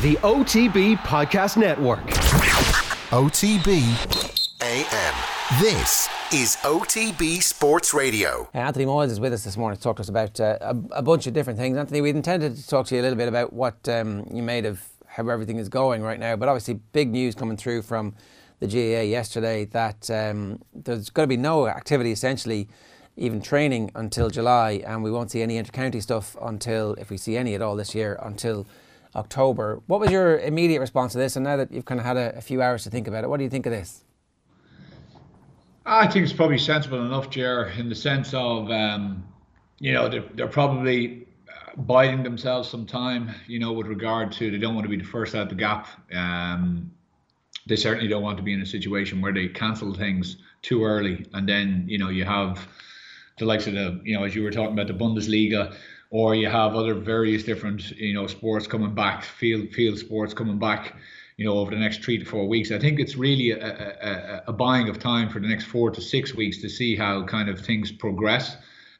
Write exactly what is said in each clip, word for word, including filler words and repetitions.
the O T B Podcast Network. O T B A M. This is O T B Sports Radio. Uh, Anthony Moyles is with us this morning to talk to us about uh, a, a bunch of different things. Anthony, we'd intended to talk to you a little bit about what um, you made of how everything is going right now, but obviously big news coming through from the G A A yesterday that um, there's going to be no activity, essentially, even training, until July, and we won't see any inter-county stuff until, if we see any at all this year, until October. What was your immediate response to this? And now that you've kind of had a, a few hours to think about it, what do you think of this? I think it's probably sensible enough, Ger, in the sense of, um, you know, they're, they're probably biding themselves some time, you know, with regard to, they don't want to be the first out the gap. Um, they certainly don't want to be in a situation where they cancel things too early. And then, you know, you have the likes of the, you know, as you were talking about, the Bundesliga, or you have other various different, you know, sports coming back, field field sports coming back, you know, over the next three to four weeks. I think it's really a, a, a buying of time for the next four to six weeks to see how kind of things progress.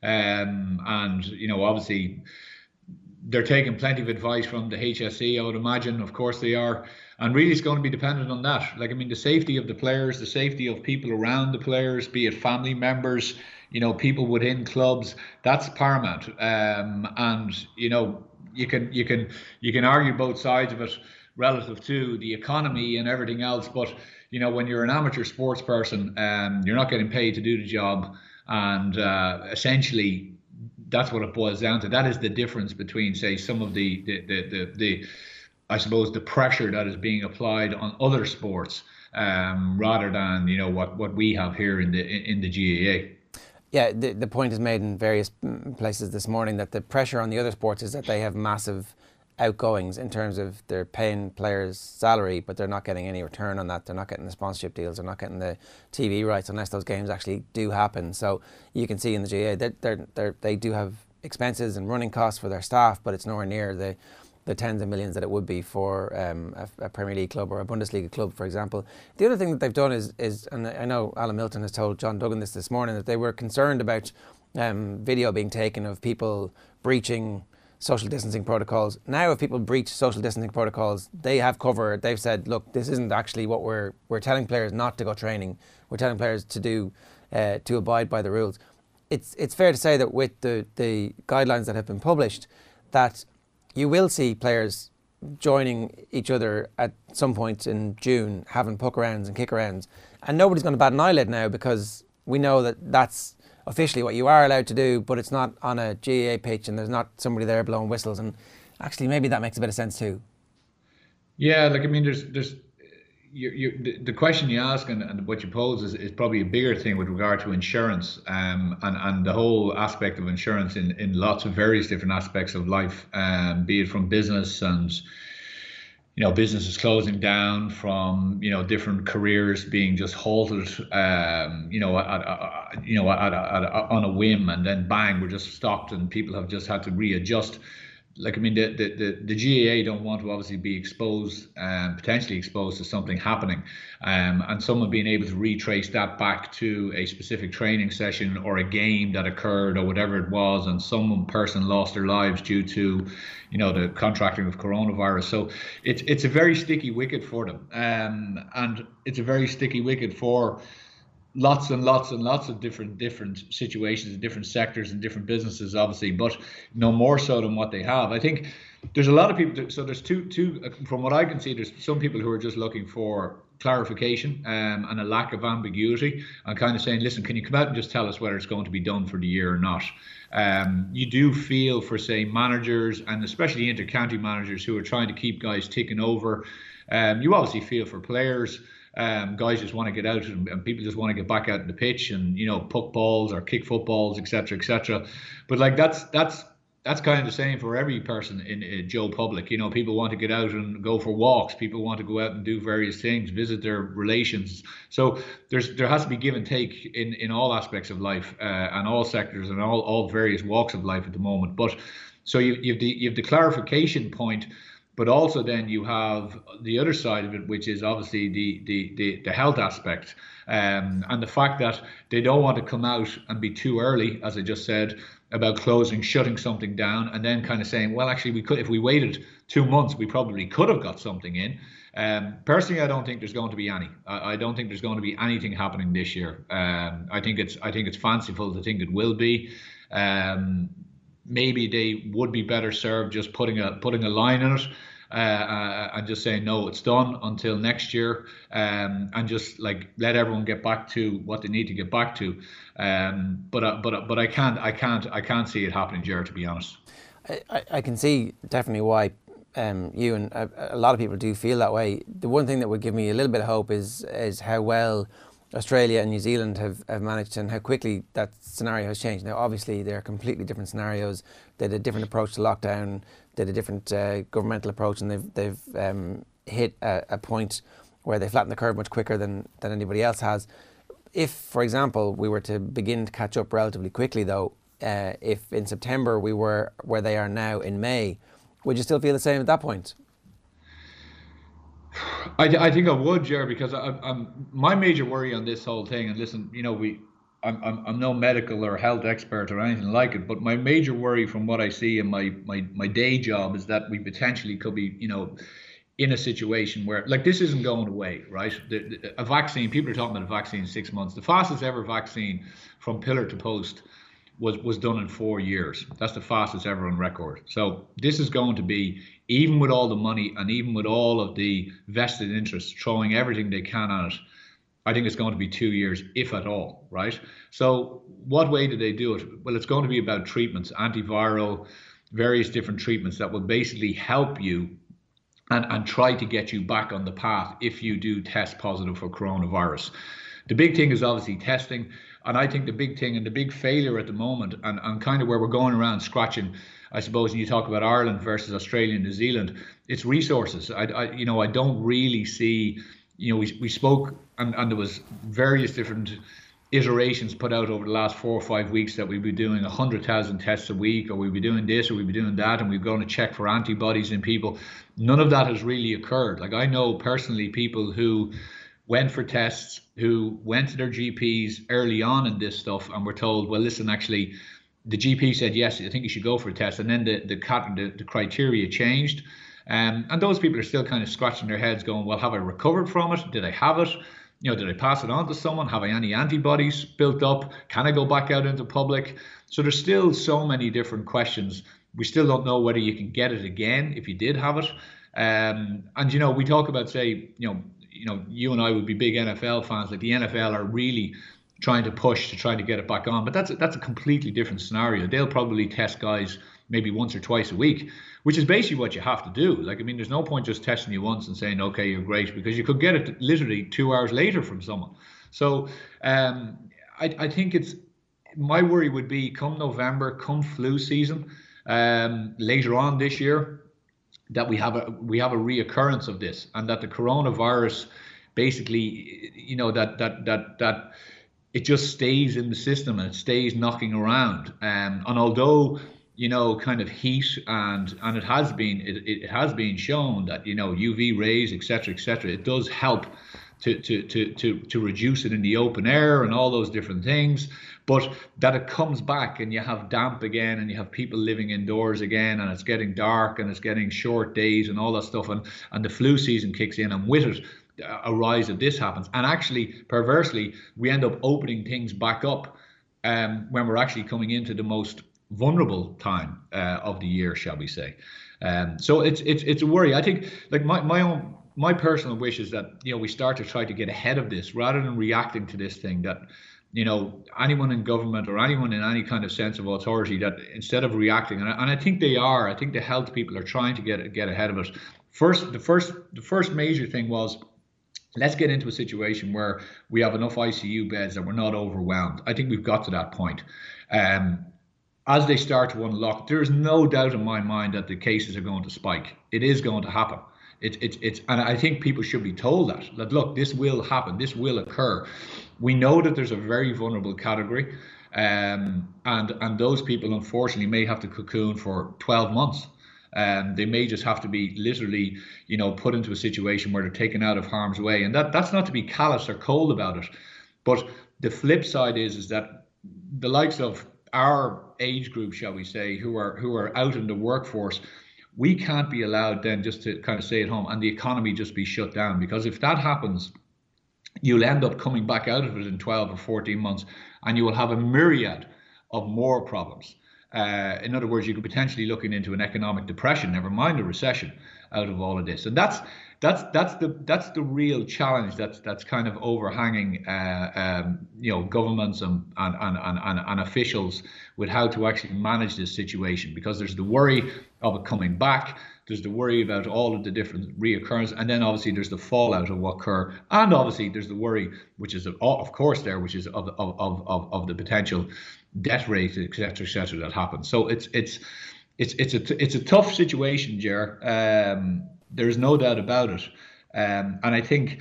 Um, and, you know, obviously they're taking plenty of advice from the H S E, I would imagine. Of course they are. And really it's going to be dependent on that. Like, I mean, the safety of the players, the safety of people around the players, be it family members, you know, people within clubs, that's paramount. Um, and, you know, you can, you can, you can argue both sides of it relative to the economy and everything else, but you know, when you're an amateur sports person, um, you're not getting paid to do the job, and uh, essentially that's what it boils down to. That is the difference between, say, some of the the the, the, the I suppose the pressure that is being applied on other sports, um, rather than, you know, what what we have here in the in the G A A. Yeah, the the point is made in various places this morning that the pressure on the other sports is that they have massive outgoings in terms of they're paying players salary, but they're not getting any return on that. They're not getting the sponsorship deals, they're not getting the T V rights unless those games actually do happen. So you can see in the G A A that they're, they're, they do have expenses and running costs for their staff, but it's nowhere near the the tens of millions that it would be for um, a, a Premier League club or a Bundesliga club, for example. The other thing that they've done is, is and I know Alan Milton has told John Duggan this this morning, that they were concerned about um, video being taken of people breaching social distancing protocols. Now, if people breach social distancing protocols, they have cover. They've said, look, this isn't actually what we're we're telling players not to go training. We're telling players to do uh, to abide by the rules. It's it's fair to say that with the the guidelines that have been published, that you will see players joining each other at some point in June, having puck rounds and kick rounds, and nobody's going to bat an eyelid now, because we know that that's officially what you are allowed to do, but it's not on a G A A pitch and there's not somebody there blowing whistles. And actually maybe that makes a bit of sense too. Yeah, like, I mean, there's there's you, you, the, the question you ask and, and what you pose is, is probably a bigger thing with regard to insurance, um, and, and the whole aspect of insurance in, in lots of various different aspects of life, um, be it from business and, you know, businesses closing down, from, you know, different careers being just halted, um, you know, at, at, you know, at, at, at, on a whim, and then bang, we're just stopped and people have just had to readjust. Like, I mean, the, the, the, the G A A don't want to obviously be exposed, um, potentially exposed to something happening, um, and someone being able to retrace that back to a specific training session or a game that occurred or whatever it was, and some person lost their lives due to, you know, the contracting of coronavirus. So it's it's a very sticky wicket for them, um, and it's a very sticky wicket for lots and lots and lots of different different situations in different sectors and different businesses, obviously, but no more so than what they have. I think there's a lot of people. So there's two two from what I can see. There's some people who are just looking for clarification um, and a lack of ambiguity, and kind of saying, listen, can you come out and just tell us whether it's going to be done for the year or not? Um, you do feel for, say, managers, and especially inter-county managers who are trying to keep guys ticking over. Um, you obviously feel for players. Um, guys just want to get out, and, and people just want to get back out in the pitch and, you know, puck balls or kick footballs, et cetera, et cetera. But like that's that's that's kind of the same for every person in uh, Joe Public. You know, people want to get out and go for walks. People want to go out and do various things, visit their relations. So there's there has to be give and take in, in all aspects of life, uh, and all sectors and all, all various walks of life at the moment. But so you you've the you've the clarification point But also then you have the other side of it, which is obviously the the the, the health aspect, um, and the fact that they don't want to come out and be too early, as I just said, about closing, shutting something down, and then kind of saying, well, actually, we could, if we waited two months, we probably could have got something in. Um, personally, I don't think there's going to be any. I, I don't think there's going to be anything happening this year. Um, I think it's I think it's fanciful to think it will be. Um, maybe they would be better served just putting a putting a line in it. Uh, uh, and just saying no, it's done until next year, um, and just like let everyone get back to what they need to get back to. Um, but uh, but uh, but I can't I can't I can't see it happening, Jared, to be honest. I, I can see definitely why um, you and a, a lot of people do feel that way. The one thing that would give me a little bit of hope is is how well Australia and New Zealand have, have managed and how quickly that scenario has changed. Now, obviously, they're completely different scenarios. They had a different approach to lockdown. They had a different uh, governmental approach, and they've they've um, hit a, a point where they flatten the curve much quicker than, than anybody else has. If, for example, we were to begin to catch up relatively quickly, though, uh, if in September we were where they are now in May, would you still feel the same at that point? I, I think I would, Jared, because I, I'm my major worry on this whole thing. And listen, you know, we, I'm, I'm I'm no medical or health expert or anything like it, but my major worry from what I see in my my my day job is that we potentially could be, you know, in a situation where, like, this isn't going away, right? The, the, a vaccine, people are talking about a vaccine in six months. The fastest ever vaccine from pillar to post was was done in four years. That's the fastest ever on record. So this is going to be, even with all the money and even with all of the vested interests throwing everything they can at it, I think it's going to be two years, if at all, right? So what way do they do it? Well, it's going to be about treatments, antiviral, various different treatments that will basically help you and, and try to get you back on the path if you do test positive for coronavirus. The big thing is obviously testing. And I think the big thing and the big failure at the moment, and, and kind of where we're going around scratching, I suppose, when you talk about Ireland versus Australia and New Zealand, it's resources. I, I you know, I don't really see, you know, we we spoke and, and there was various different iterations put out over the last four or five weeks that we'd be doing one hundred thousand tests a week, or we'd be doing this, or we'd be doing that, and we're going to check for antibodies in people. None of that has really occurred. Like, I know personally people who went for tests, who went to their G Ps early on in this stuff and were told, well, listen, actually, the G P said, yes, I think you should go for a test. And then the the, the, the criteria changed. Um, and those people are still kind of scratching their heads going, well, have I recovered from it? Did I have it? You know, did I pass it on to someone? Have I any antibodies built up? Can I go back out into public? So there's still so many different questions. We still don't know whether you can get it again if you did have it. Um, and, you know, we talk about, say, you know, you know, you and I would be big N F L fans. Like, the N F L are really trying to push to try to get it back on, but that's a, that's a completely different scenario. They'll probably test guys maybe once or twice a week, which is basically what you have to do. Like, I mean, there's no point just testing you once and saying, okay, you're great, because you could get it literally two hours later from someone. So um, I, I think it's, my worry would be come November, come flu season, um, later on this year, that we have a we have a reoccurrence of this, and that the coronavirus basically, you know, that that that that it just stays in the system and it stays knocking around. Um, and although, you know, kind of heat and and it has been it, it has been shown that, you know, U V rays, et cetera, et cetera, it does help to to to to to reduce it in the open air and all those different things. But that it comes back and you have damp again and you have people living indoors again and it's getting dark and it's getting short days and all that stuff, and, and the flu season kicks in, and with it a rise of this happens. And actually, perversely, we end up opening things back up um, when we're actually coming into the most vulnerable time uh, of the year, shall we say. Um, so it's it's it's a worry. I think, like, my, my own my personal wish is that, you know, we start to try to get ahead of this rather than reacting to this thing, that, you know, anyone in government or anyone in any kind of sense of authority, that instead of reacting, and I, and I think they are, I think the health people are trying to get get ahead of it. First, the first the first major thing was, let's get into a situation where we have enough I C U beds that we're not overwhelmed. I think we've got to that point. Um, as they start to unlock, there is no doubt in my mind that the cases are going to spike. It is going to happen. It's it's it's, and I think people should be told that, that look, this will happen, this will occur. We know that there's a very vulnerable category, um, and and those people unfortunately may have to cocoon for twelve months. Um, they may just have to be literally, you know, put into a situation where they're taken out of harm's way. And that that's not to be callous or cold about it. But the flip side is, is that the likes of our age group, shall we say, who are who are out in the workforce, we can't be allowed then just to kind of stay at home and the economy just be shut down. Because if that happens, you'll end up coming back out of it in twelve or fourteen months, and you will have a myriad of more problems. Uh, in other words, you could potentially looking into an economic depression, never mind a recession, out of all of this. And that's that's that's the that's the real challenge that's that's kind of overhanging uh, um, you know, governments and and, and and and officials with how to actually manage this situation, because there's the worry of it coming back. There's the worry about all of the different reoccurrence, and then obviously there's the fallout of what occur, and obviously there's the worry, which is of course there, which is of of of of the potential death rate, et cetera, et cetera, that happens. So it's it's it's it's a it's a tough situation, Ger. Um, there's no doubt about it, um, and I think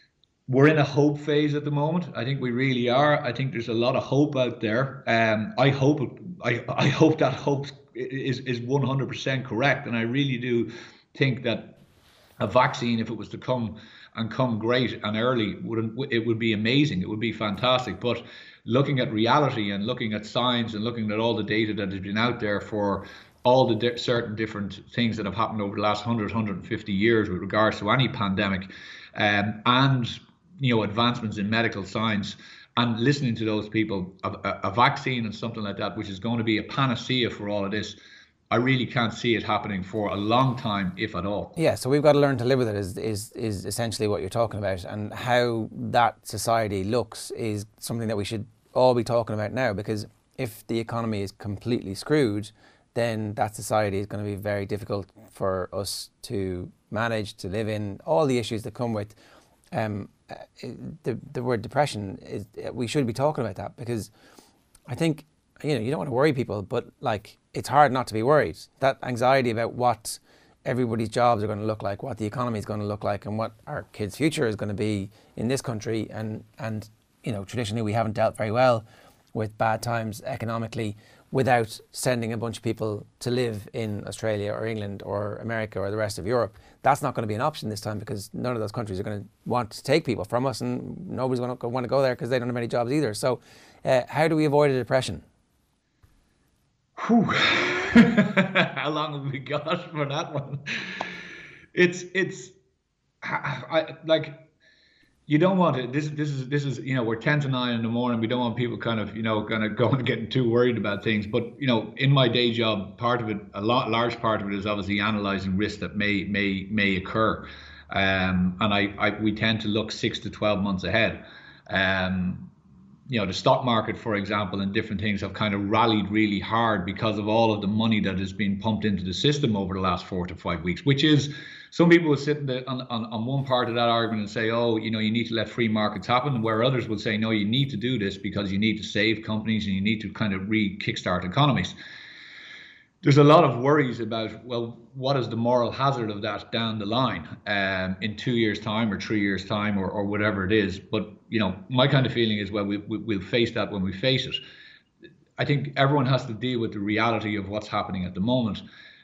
we're in a hope phase at the moment. I think we really are. I think there's a lot of hope out there. Um, I hope I I hope that hope is is one hundred percent correct, and I really do think that a vaccine, if it was to come and come great and early, would it would be amazing. It would be fantastic. But looking at reality and looking at science and looking at all the data that has been out there for all the di- certain different things that have happened over the last one hundred, one hundred fifty years with regards to any pandemic, um, and you know, advancements in medical science, and listening to those people, a, a, a vaccine and something like that, which is going to be a panacea for all of this, I really can't see it happening for a long time, if at all. Yeah, so we've got to learn to live with it is, is, is essentially what you're talking about. And how that society looks is something that we should all be talking about now, because if the economy is completely screwed, then that society is going to be very difficult for us to manage, to live in, all the issues that come with um, the, the word depression. Is, we should be talking about that, because I think, you know, you don't want to worry people, but like, it's hard not to be worried. That anxiety about what everybody's jobs are going to look like, what the economy is going to look like, and what our kids' future is going to be in this country. And, and you know, traditionally we haven't dealt very well with bad times economically without sending a bunch of people to live in Australia or England or America or the rest of Europe. That's not going to be an option this time, because none of those countries are going to want to take people from us, and nobody's going to want to go there because they don't have any jobs either. So uh, how do we avoid a depression? Whew. How long have we got for that one? It's it's I, I, like, you don't want it. This this is this is you know, we're ten to nine in the morning. We don't want people kind of you know kind of going getting too worried about things. But you know, in my day job, part of it, a lot large part of it is obviously analysing risks that may may may occur, um, and I, I we tend to look six to twelve months ahead. Um, you know, the stock market, for example, and different things have kind of rallied really hard because of all of the money that has been pumped into the system over the last four to five weeks, which is, some people will sit the, on, on, on one part of that argument and say, oh, you know, you need to let free markets happen, where others will say, no, you need to do this because you need to save companies and you need to kind of re-kickstart economies. There's a lot of worries about, well, what is the moral hazard of that down the line, um, in two years' time or three years' time, or, or whatever it is. But, you know, my kind of feeling is, well, we, we, we'll face that when we face it. I think everyone has to deal with the reality of what's happening at the moment.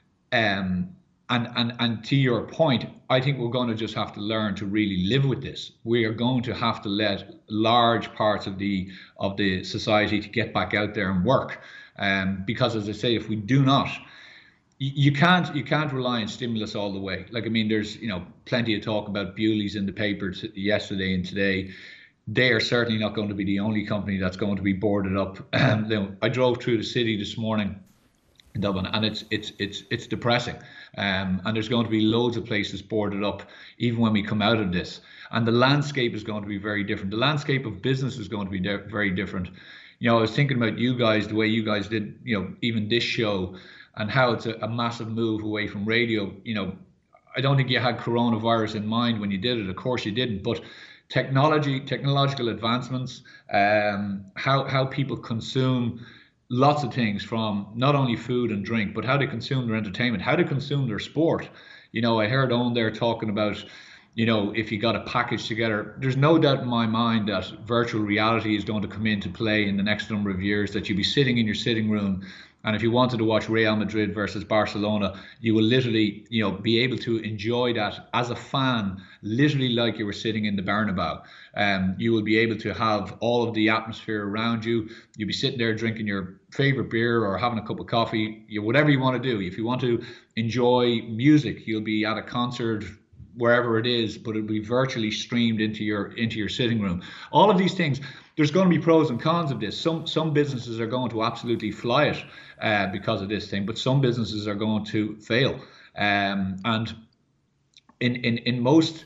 Um, and, and, and to your point, I think we're going to just have to learn to really live with this. We are going to have to let large parts of the of the society to get back out there and work. Um, because, as I say, if we do not, you, you can't you can't rely on stimulus all the way. Like, I mean, there's you know plenty of talk about Bewley's in the papers yesterday and today. They are certainly not going to be the only company that's going to be boarded up. Um, you know, I drove through the city this morning in Dublin, and it's it's it's it's depressing. Um, and there's going to be loads of places boarded up even when we come out of this. And the landscape is going to be very different. The landscape of business is going to be de- very different. You know, I was thinking about you guys, the way you guys did, you know, even this show, and how it's a, a massive move away from radio. You know, I don't think you had coronavirus in mind when you did it. Of course you didn't. But technology, technological advancements, um, how how people consume lots of things, from not only food and drink, but how they consume their entertainment, how they consume their sport. You know, I heard Owen there talking about, you know, if you got a package together, there's no doubt in my mind that virtual reality is going to come into play in the next number of years, that you'll be sitting in your sitting room And if you wanted to watch Real Madrid versus Barcelona, you will literally, you know, be able to enjoy that as a fan, literally like you were sitting in the Bernabeu. Um, you will be able to have all of the atmosphere around you. You'll be sitting there drinking your favorite beer or having a cup of coffee, you, whatever you want to do. If you want to enjoy music, you'll be at a concert, wherever it is, but it'll be virtually streamed into your into your sitting room. All of these things, there's going to be pros and cons of this. Some some businesses are going to absolutely fly it uh, because of this thing, but some businesses are going to fail. Um, and in in in most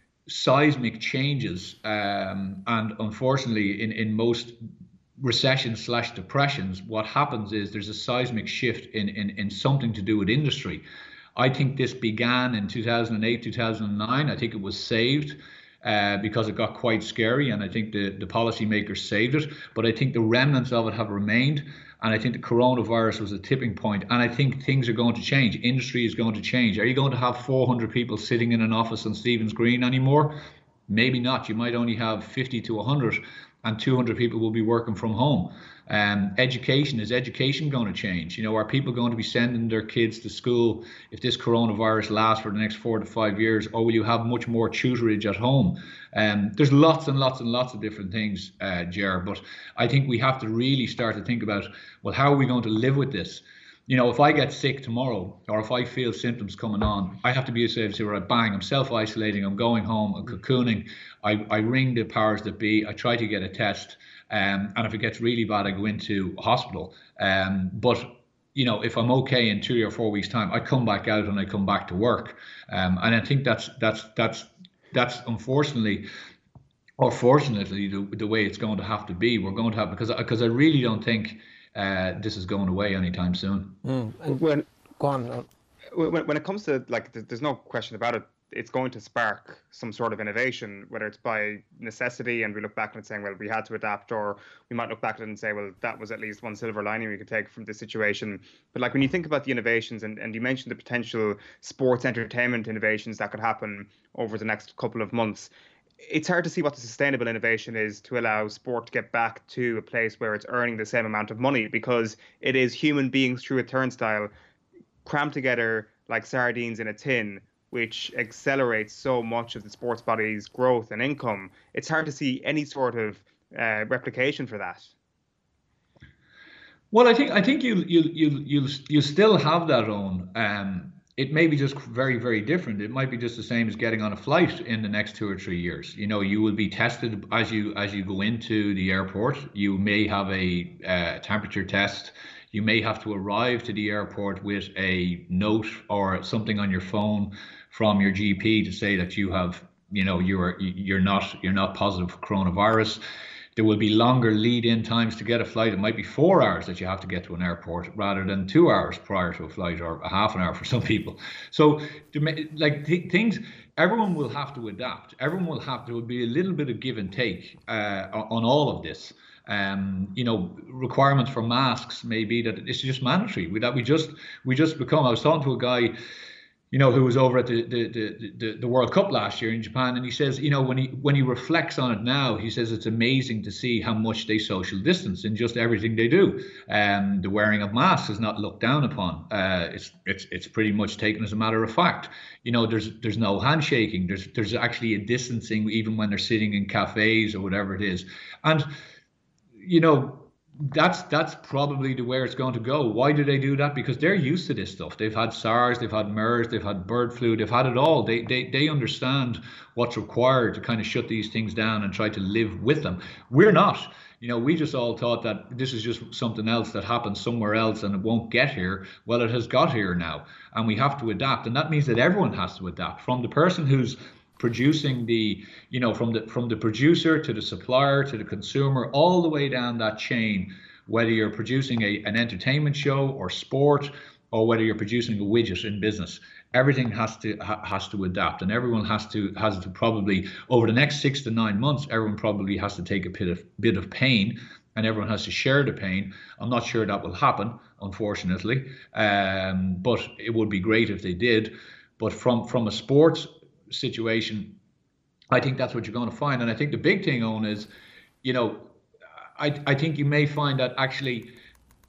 seismic changes, um, and unfortunately in in most recessions slash depressions, what happens is there's a seismic shift in in in something to do with industry. I think this began in two thousand eight, two thousand nine. I think it was saved uh, because it got quite scary, and I think the, the policymakers saved it. But I think the remnants of it have remained, and I think the coronavirus was a tipping point. And I think things are going to change. Industry is going to change. Are you going to have four hundred people sitting in an office on Stephen's Green anymore? Maybe not. You might only have fifty to one hundred, and two hundred people will be working from home. Um, education, is education going to change? You know, are people going to be sending their kids to school if this coronavirus lasts for the next four to five years, or will you have much more tutorage at home? Um, there's lots and lots and lots of different things, uh, Ger, but I think we have to really start to think about, well, how are we going to live with this? You know, if I get sick tomorrow, or if I feel symptoms coming on, I have to be able to say, right, bang, I'm self-isolating, I'm going home, I'm cocooning, I, I ring the powers that be, I try to get a test, um, and if it gets really bad, I go into hospital. Um, but, you know, if I'm okay in two or four weeks' time, I come back out and I come back to work. Um, and I think that's that's that's that's unfortunately, or fortunately, the, the way it's going to have to be. We're going to have, because because I really don't think uh, this is going away anytime soon. Mm. And when go on. When, when it comes to, like, there's no question about it, it's going to spark some sort of innovation, whether it's by necessity and we look back at it saying, well, we had to adapt, or we might look back at it and say, well, that was at least one silver lining we could take from this situation. But like when you think about the innovations, and, and you mentioned the potential sports entertainment innovations that could happen over the next couple of months, it's hard to see what the sustainable innovation is to allow sport to get back to a place where it's earning the same amount of money, because it is human beings through a turnstile crammed together like sardines in a tin, which accelerates so much of the sports body's growth and income. It's hard to see any sort of uh, replication for that. Well, I think I think you you you you you still have that on. Um, it may be just very very different. It might be just the same as getting on a flight in the next two or three years. You know, you will be tested as you as you go into the airport. You may have a uh, temperature test. You may have to arrive to the airport with a note or something on your phone from your G P to say that you have, you know, you're you're not you're not positive for coronavirus. There will be longer lead-in times to get a flight. It might be four hours that you have to get to an airport rather than two hours prior to a flight, or a half an hour for some people. So, like th- things, everyone will have to adapt. Everyone will have to. There will be a little bit of give and take uh, on all of this. Um, you know, requirements for masks may be that it's just mandatory. We, that we just we just become. I was talking to a guy, you know, who was over at the the, the the the World Cup last year in Japan, and he says, you know, when he when he reflects on it now, he says it's amazing to see how much they social distance in just everything they do. Um, the wearing of masks is not looked down upon. Uh, it's it's it's pretty much taken as a matter of fact. You know, there's there's no handshaking. There's there's actually a distancing even when they're sitting in cafes or whatever it is, and you know, that's that's probably the where it's going to go. Why do they do that? Because they're used to this stuff. They've had SARS, they've had MERS, they've had bird flu, they've had it all. They they they understand what's required to kind of shut these things down and try to live with them. We're not. You know, we just all thought that this is just something else that happens somewhere else and it won't get here. Well, it has got here now, and we have to adapt. And that means that everyone has to adapt, from the person who's producing the, you know, from the from the producer to the supplier to the consumer, all the way down that chain, whether you're producing a, an entertainment show or sport, or whether you're producing a widget in business. Everything has to ha, has to adapt, and everyone has to has to probably, over the next six to nine months, everyone probably has to take a bit of bit of pain, and everyone has to share the pain. I'm not sure that will happen, unfortunately, um, but it would be great if they did. But from from a sports situation, I think that's what you're going to find. And I think the big thing, Owen, is, you know, I I think you may find that actually,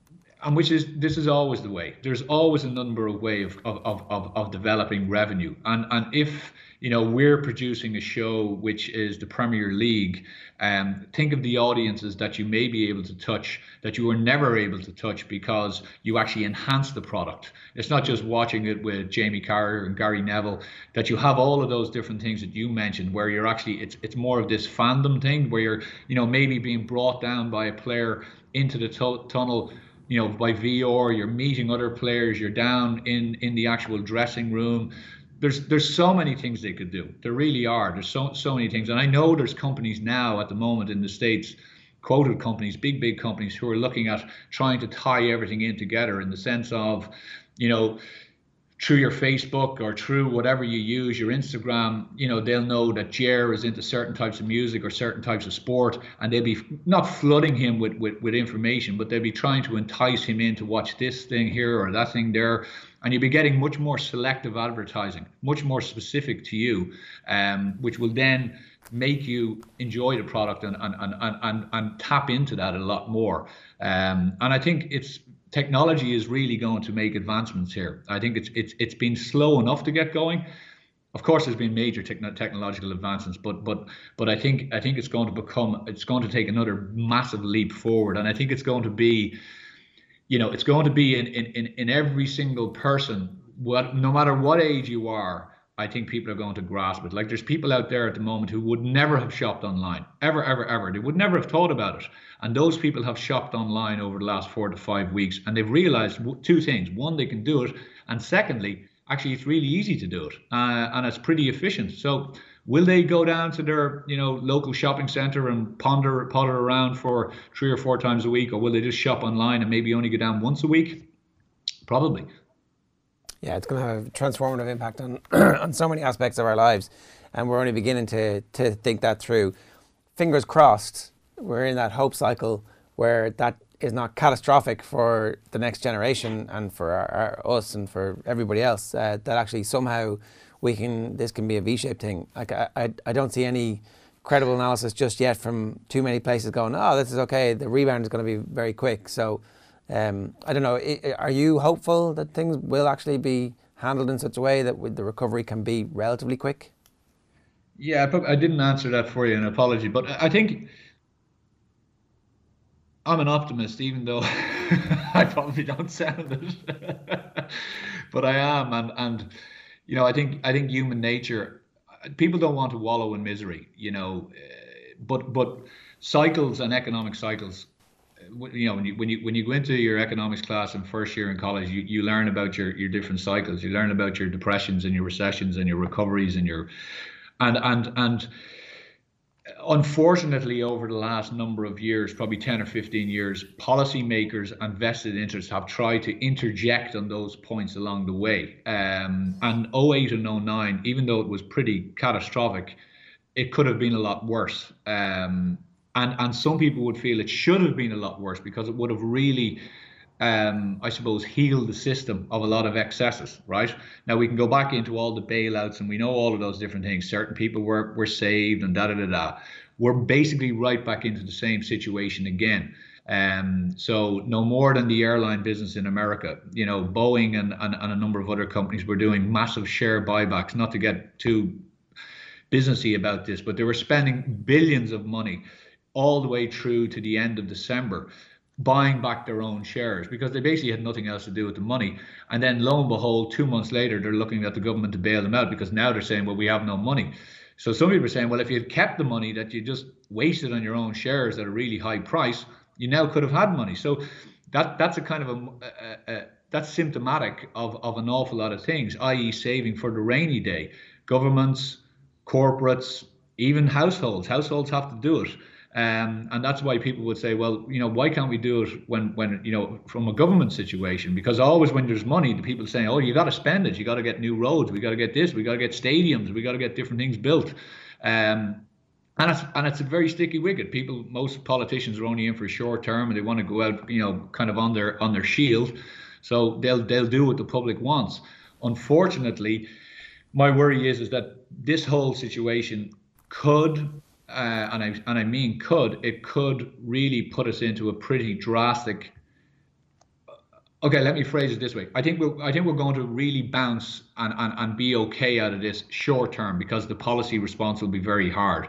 and which is this is always the way. There's always a number of way of of of, of developing revenue, and and if you know we're producing a show which is the Premier League, um, think of the audiences that you may be able to touch that you were never able to touch because you actually enhance the product. It's not just watching it with Jamie Carragher and Gary Neville, that you have all of those different things that you mentioned, where you're actually it's it's more of this fandom thing where you're you know maybe being brought down by a player into the tu- tunnel. You know, by V R, you're meeting other players, you're down in, in the actual dressing room. There's there's so many things they could do. There really are. There's so so many things. And I know there's companies now at the moment in the States, quoted companies, big, big companies who are looking at trying to tie everything in together in the sense of, you know, through your Facebook or through whatever you use, your Instagram, you know, they'll know that Jer is into certain types of music or certain types of sport, and they'll be not flooding him with, with, with information, but they'll be trying to entice him in to watch this thing here or that thing there. And you'll be getting much more selective advertising, much more specific to you, um, which will then make you enjoy the product and and, and, and, and tap into that a lot more. Um, and I think it's technology is really going to make advancements here. I think it's it's it's been slow enough to get going. Of course, there's been major techn- technological advancements, but but but I think I think it's going to become it's going to take another massive leap forward, and I think it's going to be, you know, it's going to be in in in, in every single person, what no matter what age you are. I think people are going to grasp it. Like there's people out there at the moment who would never have shopped online, ever, ever, ever. They would never have thought about it. And those people have shopped online over the last four to five weeks. And they've realized two things. One, they can do it. And secondly, actually, it's really easy to do it. Uh, and it's pretty efficient. So will they go down to their, you know, local shopping center and ponder, potter around for three or four times a week? Or will they just shop online and maybe only go down once a week? Probably. Yeah, it's going to have a transformative impact on on so many aspects of our lives, and we're only beginning to to think that through. Fingers crossed, we're in that hope cycle where that is not catastrophic for the next generation and for our, our, us and for everybody else. Uh, that actually somehow we can this can be a V-shaped thing. Like I, I I don't see any credible analysis just yet from too many places going, oh, this is okay. The rebound is going to be very quick. So. Um, I don't know, are you hopeful that things will actually be handled in such a way that the recovery can be relatively quick? Yeah, I didn't answer that for you, an apology. But I think I'm an optimist, even though I probably don't sound it. But I am. And, and, you know, I think I think human nature, people don't want to wallow in misery, you know, but but cycles and economic cycles, you know, when you when you when you go into your economics class in first year in college, you, you learn about your, your different cycles. You learn about your depressions and your recessions and your recoveries and your and and and unfortunately, over the last number of years, probably ten or fifteen years, policymakers and vested interests have tried to interject on those points along the way. Um, and oh eight and oh nine, even though it was pretty catastrophic, it could have been a lot worse. Um, And and some people would feel it should have been a lot worse because it would have really, um, I suppose, healed the system of a lot of excesses, right? Now we can go back into all the bailouts and we know all of those different things. Certain people were, were saved and da da da da. We're basically right back into the same situation again. Um, so no more than the airline business in America. You know, Boeing and, and, and a number of other companies were doing massive share buybacks, not to get too businessy about this, but they were spending billions of money all the way through to the end of December, buying back their own shares because they basically had nothing else to do with the money. And then lo and behold, two months later, they're looking at the government to bail them out because now they're saying, well, we have no money. So some people are saying, well, if you had kept the money that you just wasted on your own shares at a really high price, you now could have had money. So that that's a kind of a, a, a that's symptomatic of, of an awful lot of things, that is saving for the rainy day. Governments, corporates, even households, households have to do it. Um, and that's why people would say, well, you know, why can't we do it when, when you know, from a government situation? Because always when there's money, the people saying, oh, you got to spend it. You got to get new roads. We got to get this. We got to get stadiums. We got to get different things built. Um, and it's and it's a very sticky wicket. People, most politicians are only in for short term and they want to go out, you know, kind of on their on their shield. So they'll they'll do what the public wants. Unfortunately, my worry is is that this whole situation could. Uh, and I and I mean could, it could really put us into a pretty drastic Okay, let me phrase it this way. I think we're I think we're going to really bounce and, and, and be okay out of this short term, because the policy response will be very hard.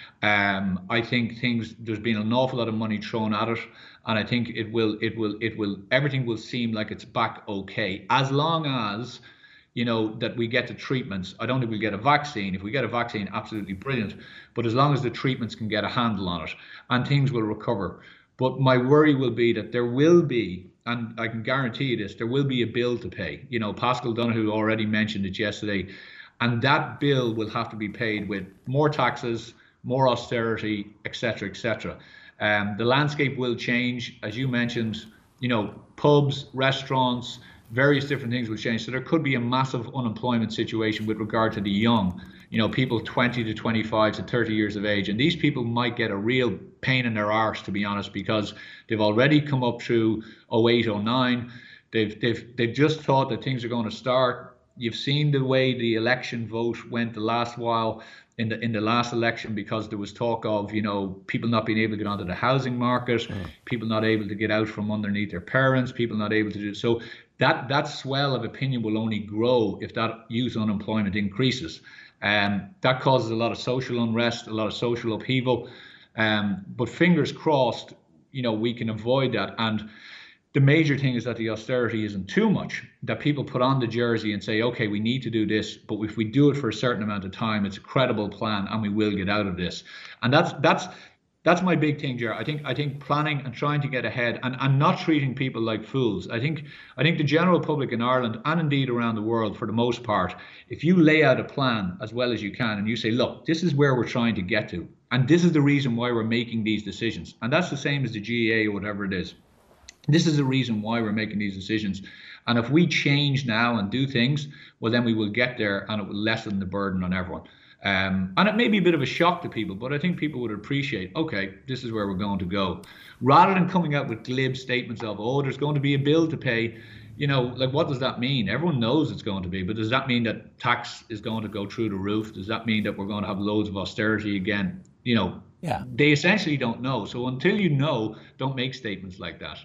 Um, I think things there's been an awful lot of money thrown at it, and I think it will it will it will everything will seem like it's back okay, as long as, you know, that we get the treatments. I don't think we'll get a vaccine. If we get a vaccine, absolutely brilliant. But as long as the treatments can get a handle on it, and things will recover. But my worry will be that there will be, and I can guarantee you this, there will be a bill to pay. You know, Pascal Donoghue already mentioned it yesterday, and that bill will have to be paid with more taxes, more austerity, et cetera, et cetera. Um, the landscape will change, as you mentioned. You know, pubs, restaurants, various different things will change. So there could be a massive unemployment situation with regard to the young, you know, people twenty to twenty-five to thirty years of age. And these people might get a real pain in their arse, to be honest, because they've already come up through oh eight, oh nine. They've, they've, they've just thought that things are going to start. You've seen the way the election vote went the last while in the in the last election, because there was talk of, you know, people not being able to get onto the housing market, mm. people not able to get out from underneath their parents, people not able to do so. That that swell of opinion will only grow if that youth unemployment increases. Um, that causes a lot of social unrest, a lot of social upheaval. Um, but fingers crossed, you know, we can avoid that. And the major thing is that the austerity isn't too much, that people put on the jersey and say, okay, we need to do this, but if we do it for a certain amount of time, it's a credible plan and we will get out of this. And that's that's that's my big thing, Ger. I think I think planning and trying to get ahead, and, and not treating people like fools. I think I think the general public in Ireland, and indeed around the world for the most part, if you lay out a plan as well as you can and you say, look, this is where we're trying to get to, and this is the reason why we're making these decisions, and that's the same as the G A A or whatever it is. This is the reason why we're making these decisions. And if we change now and do things, well, then we will get there, and it will lessen the burden on everyone. Um, and it may be a bit of a shock to people, but I think people would appreciate, okay, this is where we're going to go. Rather than coming out with glib statements of, oh, there's going to be a bill to pay, you know, like, what does that mean? Everyone knows it's going to be, but does that mean that tax is going to go through the roof? Does that mean that we're going to have loads of austerity again? You know, yeah. They essentially don't know. So until you know, don't make statements like that.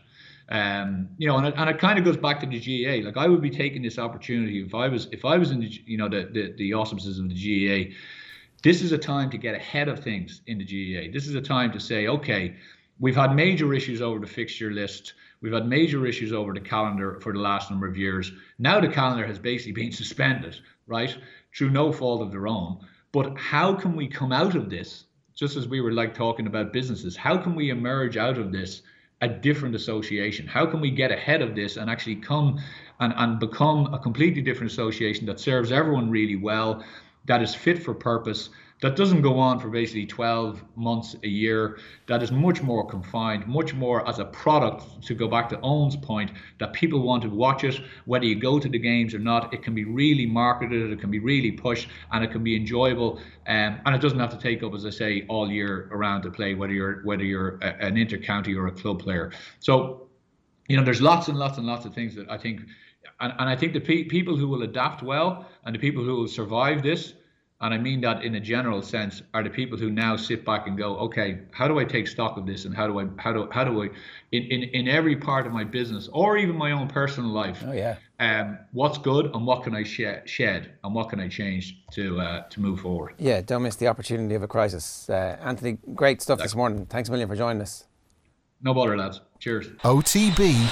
Um, you know, and it, and it kind of goes back to the G A A. Like, I would be taking this opportunity if I was if I was in the, you know, the, the the auspices of the G A A. This is a time to get ahead of things in the G A A. This is a time to say, okay, we've had major issues over the fixture list. We've had major issues over the calendar for the last number of years. Now the calendar has basically been suspended, right, through no fault of their own. But how can we come out of this? Just as we were like talking about businesses, how can we emerge out of this a different association? How can we get ahead of this and actually come and, and become a completely different association that serves everyone really well, that is fit for purpose, that doesn't go on for basically twelve months a year, that is much more confined, much more as a product, to go back to Owen's point, that people want to watch it, whether you go to the games or not. It can be really marketed, it can be really pushed, and it can be enjoyable, um, and it doesn't have to take up, as I say, all year around to play, whether you're whether you're a, an inter-county or a club player. So, you know, there's lots and lots and lots of things that I think, and, and I think the pe- people who will adapt well and the people who will survive this, and I mean that in a general sense, are the people who now sit back and go, okay, how do I take stock of this, and how do I, how do, how do I, in, in, in every part of my business or even my own personal life, oh yeah, um, what's good and what can I shed, shed and what can I change to uh, to move forward? Yeah, don't miss the opportunity of a crisis. Uh, Anthony, great stuff exactly. This morning. Thanks a million for joining us. No bother, lads. Cheers. O T B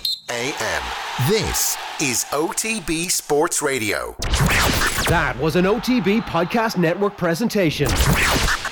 A M. This is O T B Sports Radio. That was an O T B Podcast Network presentation.